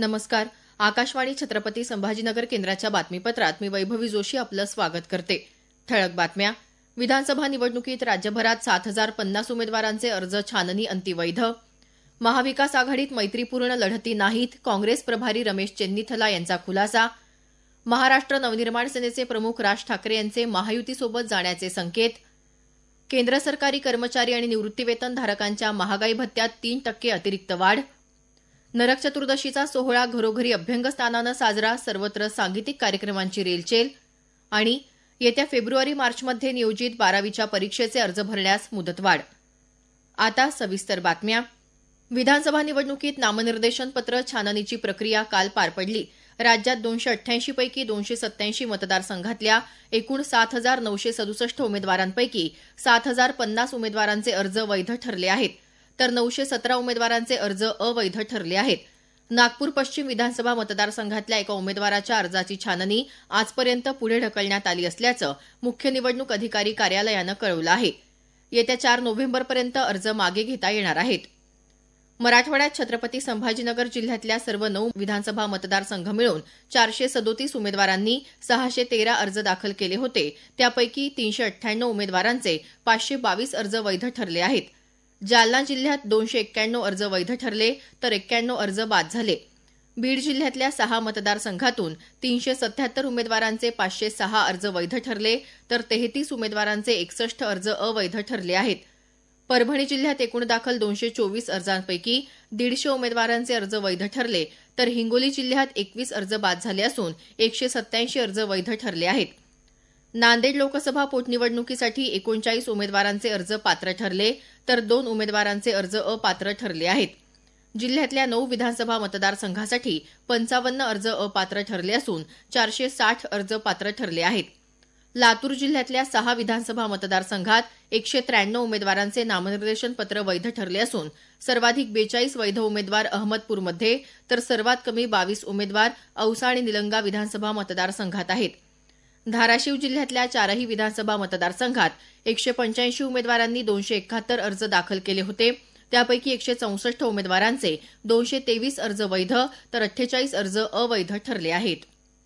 नमस्कार. आकाशवाणी छत्रपती संभाजीनगर केंद्राच्या बातमीपत्रात मी वैभवी जोशी आपलं स्वागत करते. ठळक बातम्या. विधानसभा निवडणुकीत राज्यभरात 7,050 उमेदवारांचे अर्ज छाननी अंती वैध. महाविकास आघाडीत मैत्रीपूर्ण लढती नाहीत, काँग्रेस प्रभारी रमेश चेन्नीथला यांचा खुलासा. महाराष्ट्र नवनिर्माण सेनेचे प्रमुख राज ठाकरे यांचे महायुतीसोबत जाण्याचे संकेत. केंद्र सरकारी कर्मचारी आणि निवृत्तीवेतनधारकांच्या महागाई भत्त्यात 3% अतिरिक्त वाढ. नरक चतुर्दशीचा सोहळा घरोघरी अभ्यंगस्नानानं साजरा, सर्वत्र सांगीतिक कार्यक्रमांची रेलचेल. आणि येत्या फेब्रुवारी-मार्चमध्ये नियोजित 12वीच्या परीक्षेचे अर्ज भरण्यास मुदतवाढ. आता सविस्तर बातम्या. विधानसभा निवडणुकीत नामनिर्देशन पत्र छाननीची प्रक्रिया काल पार पडली. राज्यात 288 पैकी 287 मतदारसंघातल्या एकूण 7,967 उमेदवारांपैकी 7,050 उमेदवारांचे अर्ज वैध ठरले आहेत, तर 917 उमेदवारांचे अर्ज अवैध ठरले आहेत. नागपूर पश्चिम विधानसभा मतदारसंघातल्या एका उमेदवाराच्या अर्जाची छाननी आजपर्यंत पुढे ढकलण्यात आली असल्याचं मुख्य निवडणूक अधिकारी कार्यालयानं कळवलं आहे. येत्या 4 नोव्हेंबरपर्यंत अर्ज मागे घेता येणार आहेत. मराठवाड्यात छत्रपती संभाजीनगर जिल्ह्यातल्या सर्व 9 विधानसभा मतदारसंघ मिळून 437 उमेदवारांनी 613 अर्ज दाखल केले होते. त्यापैकी 398 उमेदवारांचे 522 अर्ज वैध ठरले आहेत. जालना जिल्ह्यात 291 अर्ज वैध ठरले, तर 91 अर्ज बाद झाले. बीड जिल्ह्यातल्या 6 मतदारसंघातून 377 उमेदवारांचे 506 अर्ज वैध ठरले, तर 33 उमेदवारांचे 61 अर्ज अवैध ठरले आहेत. परभणी जिल्ह्यात एकूण दाखल 224 अर्जांपैकी 150 उमेदवारांचे अर्ज वैध ठरले, तर हिंगोली जिल्ह्यात 21 अर्ज बाद झाले असून 187 अर्ज वैध ठरले आहेत. नांदेड लोकसभा पोटनिवडणुकीसाठी 39 उमेदवारांचे अर्ज पात्र ठरले, तर 2 उमेदवारांचे अर्ज अपात्र ठरले आहेत. जिल्ह्यातल्या 9 विधानसभा मतदारसंघासाठी 55 अर्ज अपात्र ठरले असून 460 अर्ज पात्र ठरले आहेत. लातूर जिल्ह्यातल्या 6 विधानसभा मतदारसंघात 193 उमेदवारांचे नामनिर्देशन पत्र वैध ठरले असून सर्वाधिक 42 वैध उमेदवार अहमदपूरमध्ये, तर सर्वात कमी 22 उमेदवार औसा आणि निलंगा विधानसभा मतदारसंघात आहेत. धाराशिव जिल्ह्यातल्या 4ही विधानसभा मतदारसंघात 185 उमेदवारांनी 271 अर्ज दाखल केले होते. त्यापैकी 164 उमेदवारांचे 223 अर्ज वैध, तर 48 अर्ज अवैध ठरले आहेत.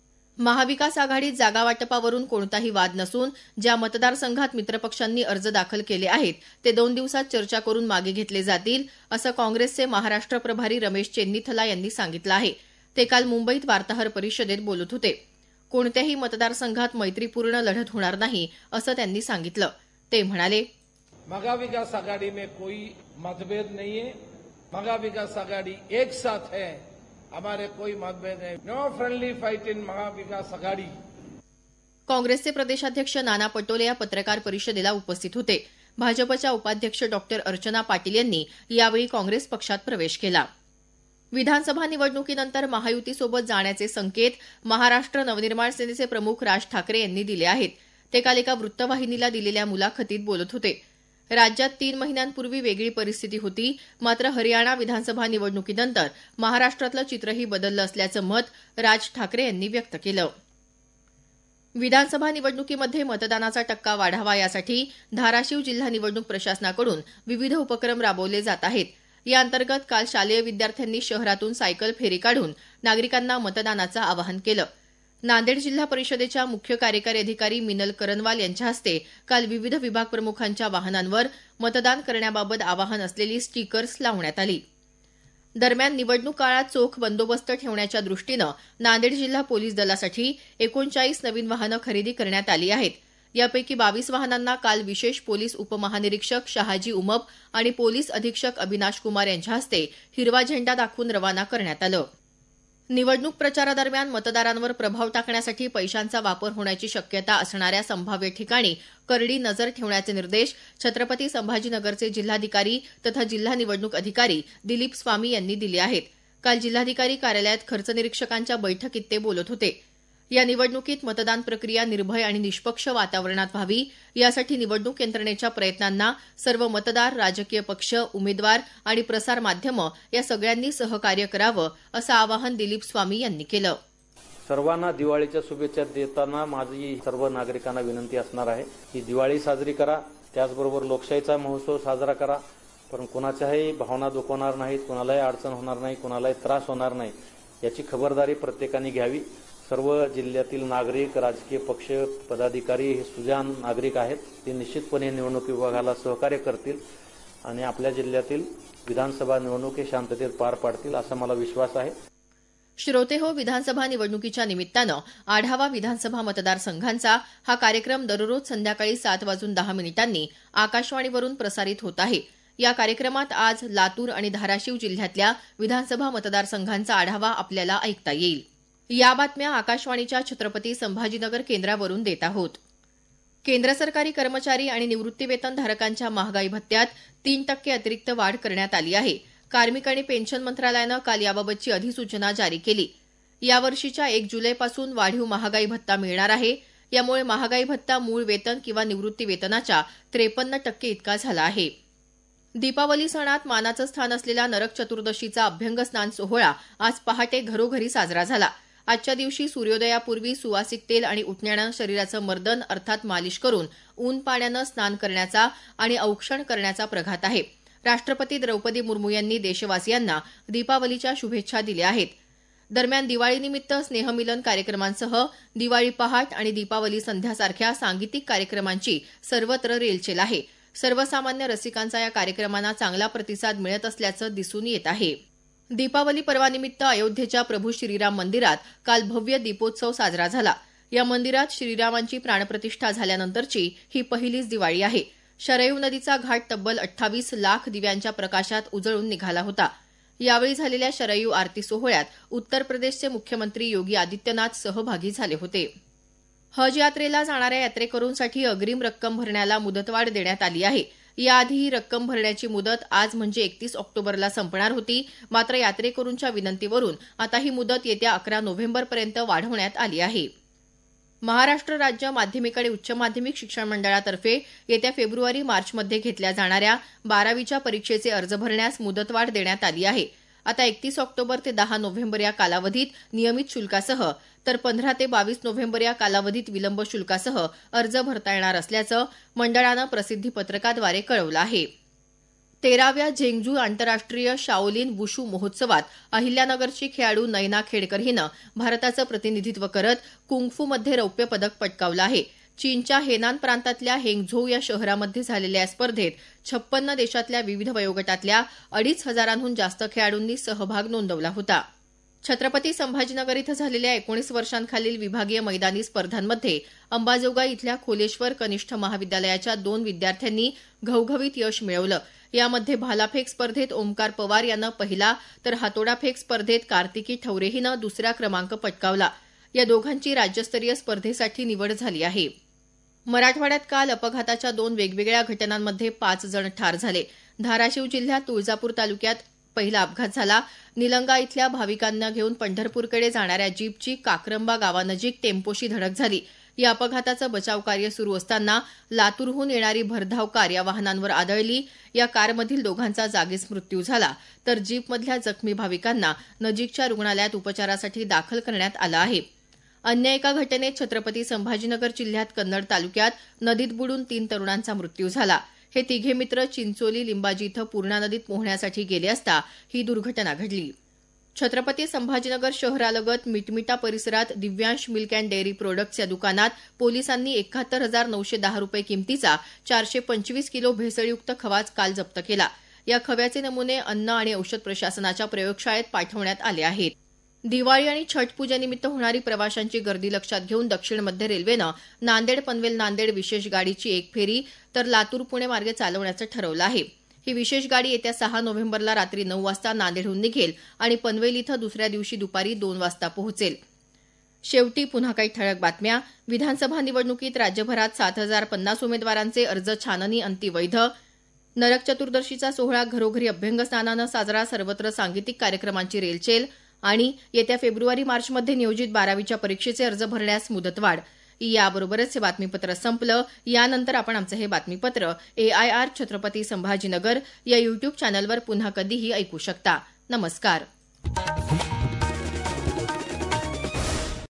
महाविकास आघाडीत जागा वाटपावरून कोणताही वाद नसून ज्या मतदारसंघात मित्रपक्षांनी अर्ज दाखल केले आहेत ते 2 दिवसात चर्चा करून मागे घेतले जातील, असं काँग्रेसचे महाराष्ट्र प्रभारी रमेश चेन्नीथला यांनी सांगितलं आहे. ते काल मुंबईत वार्ताहर परिषदेत बोलत होते. कोणत्याही मतदारसंघात मैत्रीपूर्ण लढत होणार नाही, असं त्यांनी सांगितलं. ते म्हणाले, महाविकास आघाडी में कोई मतभेद नहीं है. महाविकास आघाडी एक साथ है. हमारे कोई मतभेद नहीं. No friendly fight in Mahavikas Aghadi. काँग्रेसचे प्रदेशाध्यक्ष नाना पटोले या पत्रकार परिषदेला उपस्थित होते. भाजपच्या उपाध्यक्ष डॉक्टर अर्चना पाटील यांनी यावेळी काँग्रेस पक्षात प्रवेश केला. विधानसभा निवडणुकीनंतर महायुतीसोबत जाण्याचे संकेत महाराष्ट्र नवनिर्माण सेनेचे प्रमुख राज ठाकरे यांनी दिले आहेत. ते काल एका वृत्तवाहिनीला दिलेल्या मुलाखतीत बोलत होते. राज्यात 3 महिन्यांपूर्वी वेगळी परिस्थिती होती, मात्र हरियाणा विधानसभा निवडणुकीनंतर महाराष्ट्रातलं चित्रही बदललं असल्याचं मत राज ठाकरे यांनी व्यक्त केलं. विधानसभा निवडणुकीमध्ये मतदानाचा टक्का वाढावा यासाठी धाराशिव जिल्हा निवडणूक प्रशासनाकडून विविध उपक्रम राबवले जात आहेत. या अंतर्गत काल शालेय विद्यार्थ्यांनी शहरातून सायकल फेरी काढून नागरिकांना मतदानाचं आवाहन केलं. नांदेड जिल्हा परिषदेच्या मुख्य कार्यकारी अधिकारी मिनल करनवाल यांच्या हस्ते काल विविध विभाग प्रमुखांच्या वाहनांवर मतदान करण्याबाबत आवाहन असलेली स्टिकर्स लावण्यात आली. दरम्यान निवडणूक काळात चोख बंदोबस्त ठेवण्याच्या दृष्टीनं नांदेड जिल्हा पोलीस दलासाठी 39 नवीन वाहनं खरेदी करण्यात आली आहेत. यापैकी 22 वाहनांना काल विशेष पोलीस उपमहानिरीक्षक शहाजी उमप आणि पोलीस अधीक्षक अविनाश कुमार यांच्या हस्ते हिरवा झेंडा दाखवून रवाना करण्यात आलं. निवडणूक प्रचारादरम्यान मतदारांवर प्रभाव टाकण्यासाठी पैशांचा वापर होण्याची शक्यता असणाऱ्या संभाव्य ठिकाणी करडी नजर ठेवण्याचे निर्देश छत्रपती संभाजीनगरचे जिल्हाधिकारी तथा जिल्हा निवडणूक अधिकारी दिलीप स्वामी यांनी दिले आहेत. काल जिल्हाधिकारी कार्यालयात खर्च निरीक्षकांच्या बैठकीत ते बोलत होते. या निवडणुकीत मतदान प्रक्रिया निर्भय आणि निष्पक्ष वातावरणात व्हावी यासाठी निवडणूक यंत्रणेच्या प्रयत्नांना सर्व मतदार, राजकीय पक्ष, उमेदवार आणि प्रसार माध्यमं या सगळ्यांनी सहकार्य करावं, असं आवाहन दिलीप स्वामी यांनी केलं. सर्वांना दिवाळीच्या शुभेच्छा देताना माझी सर्व नागरिकांना विनंती असणार आहे की दिवाळी साजरी करा, त्याचबरोबर लोकशाहीचा महोत्सव साजरा करा, पण कोणाच्याही भावना दुखवणार नाहीत, कोणालाही अडचण होणार नाही, कोणालाही त्रास होणार नाही याची खबरदारी प्रत्येकाने घ्यावी. सर्व जिल्ह्यातील नागरिक, राजकीय पक्ष, पदाधिकारी हे सुजाण नागरिक आहेत. ते निश्चितपणे निवडणूक विभागाला सहकार्य करतील आणि आपल्या जिल्ह्यातील विधानसभा निवडणूक हे शांततेत पार पाडतील असा मला विश्वास आहे. श्रोतेहो, विधानसभा निवडणुकीच्या निमित्तानं आढावा विधानसभा मतदारसंघांचा हा कार्यक्रम दररोज संध्याकाळी 7:10 आकाशवाणीवरून प्रसारित होत आहे. या कार्यक्रमात आज लातूर आणि धाराशिव जिल्ह्यातल्या विधानसभा मतदारसंघांचा आढावा आपल्याला ऐकता येईल. या बातम्या आकाशवाणीच्या छत्रपती संभाजीनगर केंद्रावरून देत आहोत. केंद्र सरकारी कर्मचारी आणि निवृत्तीवेतनधारकांच्या महागाई भत्त्यात 3% अतिरिक्त वाढ करण्यात आली आहे. कार्मिक आणि पेन्शन मंत्रालयानं काल याबाबतची अधिसूचना जारी केली. यावर्षीच्या 1 जुलैपासून वाढीव महागाई भत्ता मिळणार आहे. यामुळे महागाई भत्ता मूळ वेतन किंवा निवृत्ती वेतनाच्या 53% इतका झाला आहे. दीपावली सणात मानाचं स्थान असलेला नरक चतुर्दशीचा अभ्यंग स्नान सोहळा आज पहाटे घरोघरी साजरा झाला. आजच्या दिवशी सूर्योदयापूर्वी सुवासिक तेल आणि उटण्यानं शरीराचं मर्दन अर्थात मालिश करून ऊन पाण्यानं स्नान करण्याचा आणि औक्षण करण्याचा प्रघात आहे. राष्ट्रपती द्रौपदी मुर्मू यांनी देशवासियांना दीपावलीच्या शुभेच्छा दिल्या आहेत. दरम्यान दिवाळीनिमित्त स्नेहमिलन कार्यक्रमांसह दिवाळी पहाट आणि दीपावली संध्यासारख्या सांगीतिक कार्यक्रमांची सर्वत्र रेलचेल आहे. सर्वसामान्य रसिकांचा या कार्यक्रमांना चांगला प्रतिसाद मिळत असल्याचं दिसून येत आहे. दीपावली पर्वानिमित्त अयोध्येच्या प्रभू श्रीराम मंदिरात काल भव्य दीपोत्सव साजरा झाला. या मंदिरात श्रीरामांची प्राणप्रतिष्ठा झाल्यानंतरची ही पहिलीच दिवाळी आहे. शरयू नदीचा घाट तब्बल 28 लाख दिव्यांच्या प्रकाशात उजळून निघाला होता. यावेळी झालेल्या शरयू आरती सोहळ्यात उत्तर प्रदेशचे मुख्यमंत्री योगी आदित्यनाथ सहभागी झाले होते. हज यात्रेला जाणाऱ्या यात्रेकरूंसाठी अग्रिम रक्कम भरण्याला मुदतवाढ देण्यात आली आहे. याआधी ही रक्कम भरण्याची मुदत आज म्हणजे 31 ऑक्टोबरला संपणार होती. मात्र यात्रेकरूंच्या विनंतीवरून आता ही मुदत येत्या 11 नोव्हेंबरपर्यंत वाढवण्यात आली आहे. महाराष्ट्र राज्य माध्यमिक आणि उच्च माध्यमिक शिक्षण मंडळातर्फे येत्या फेब्रुवारी-मार्चमध्ये घेतल्या जाणाऱ्या 12वीच्या परीक्षेचे अर्ज भरण्यास मुदतवाढ देण्यात आली आहे. आता 31 ऑक्टोबर ते 10 नोव्हेंबर या कालावधीत नियमित शुल्कासह तर 15 ते 22 नोव्हेंबर या कालावधीत विलंब शुल्कासह अर्ज भरता येणार असल्याचं मंडळानं प्रसिद्धी पत्रकाद्वारे कळवलं आहे. 13व्या झेंगझू आंतरराष्ट्रीय शाओलिन वुशू महोत्सवात अहिल्यानगरची खेळाडू नयना खेडकर हिनं भारताचं प्रतिनिधित्व करत कुंगफूमध्ये रौप्य पदक पटकावलं आहे. चीनच्या हेनान प्रांतातल्या हेंगझोऊ या शहरामध्ये झालेल्या या स्पर्धेत 56 देशातल्या विविध वयोगटातल्या 2,500हून जास्त खेळाडूंनी सहभाग नोंदवला होता. छत्रपती संभाजीनगर इथं झालेल्या 19 वर्षांखालील विभागीय मैदानी स्पर्धांमध्ये अंबाजोगाई इथल्या खोलेश्वर कनिष्ठ महाविद्यालयाच्या 2 विद्यार्थ्यांनी घवघवीत यश मिळवलं. यामध्ये भालाफेक स्पर्धेत ओमकार पवार यानं पहिला तर हातोडाफेक स्पर्धेत कार्तिकी ठवरे हिनं दुसरा क्रमांक पटकावला. या दोघांची राज्यस्तरीय स्पर्धेसाठी निवड झाली आहे. मराठवाड्यात काल अपघाताच्या 2 वेगवेगळ्या घटनांमध्ये 5 जण ठार झाले. धाराशिव जिल्ह्यात तुळजापूर तालुक्यात पहिला अपघात झाला. निलंगा इथल्या भाविकांना घेऊन पंढरपूरकडे जाणाऱ्या जीपची काक्रंबा गावानजीक टेम्पोशी धडक झाली. या अपघाताचं बचाव कार्य सुरू असताना लातूरहून येणारी भरधाव कार या वाहनांवर आदळली. या कारमधील दोघांचा जागीच मृत्यू झाला तर जीपमधल्या जखमी भाविकांना नजीकच्या रुग्णालयात उपचारासाठी दाखल करण्यात आलं आहे. अन्य एका घटनेत छत्रपती संभाजीनगर जिल्ह्यात कन्नड तालुक्यात नदीत बुडून 3 तरुणांचा मृत्यू झाला. हे तिघे मित्र चिंचोली लिंबाजी इथं पूर्णा नदीत पोहण्यासाठी गेले असता ही दुर्घटना घडली. छत्रपती संभाजीनगर शहरालगत मिटमिटा परिसरात Divyansh milk and dairy products या दुकानात पोलिसांनी 71,910 रुपये किमतीचा 425 किलो भेसळयुक्त खवा काल जप्त केला. या खव्याचे नमुने अन्न आणि औषध प्रशासनाच्या प्रयोगशाळेत पाठवण्यात आले आहेत. दिवाळी आणि छठ पूजेनिमित्त होणारी प्रवाशांची गर्दी लक्षात घेऊन दक्षिण मध्य रेल्वेनं नांदेड पनवेल नांदेड विशेष गाडीची 1 फेरी तर लातूर पुणे मार्गे चालवण्याचं ठरवलं आहे. ही विशेष गाडी येत्या 6 नोव्हेंबरला रात्री 9 वाजता नांदेडहून निघेल आणि पनवेल इथं दुसऱ्या दिवशी दुपारी 2 वाजता पोहोचेल. शेवटी पुन्हा काही ठळक बातम्या. विधानसभा निवडणुकीत राज्यभरात 7,050 उमेदवारांचे अर्ज छाननी अंती वैध. नरक चतुर्दशीचा सोहळा घरोघरी अभ्यंग स्नानानं साजरा. सर्वत्र सांगीतिक कार्यक्रमांची रेलचेल. आणि येत्या फेब्रुवारी-मार्चमध्ये नियोजित 12वीच्या परीक्षेचे अर्ज भरण्यास मुदतवाढ. याबरोबरच हे बातमीपत्र संपलं. यानंतर आपण आमचं हे बातमीपत्र AIR छत्रपती संभाजीनगर या YouTube चॅनलवर पुन्हा कधीही ऐकू शकता. नमस्कार.